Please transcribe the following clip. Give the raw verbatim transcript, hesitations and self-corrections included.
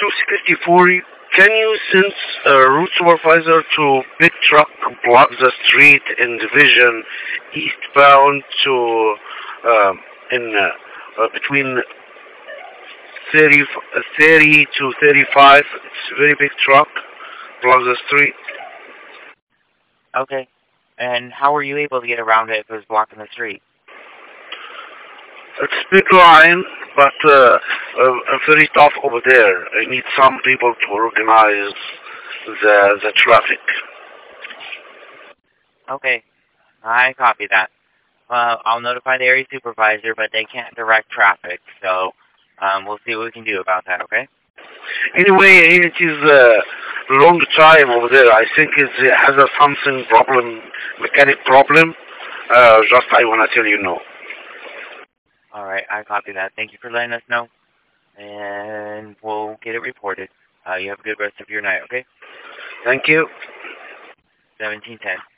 two sixty-four, can you send a route supervisor to big truck block the street in division eastbound to um, in uh, uh, between thirty, thirty to thirty-five. It's a very big truck block the street. Okay. And how were you able to get around it if it was blocking the street? It's big line, but uh, uh, very tough over there. I need some people to organize the the traffic. Okay, I copy that. Uh, I'll notify the area supervisor, but they can't direct traffic, so um, we'll see what we can do about that, okay? Anyway, it is a long time over there. I think it has a something problem, mechanic problem. Uh, just I want to tell you no. All right, I copy that. Thank you for letting us know, and we'll get it reported. Uh, you have a good rest of your night, okay? Thank you. seventeen ten.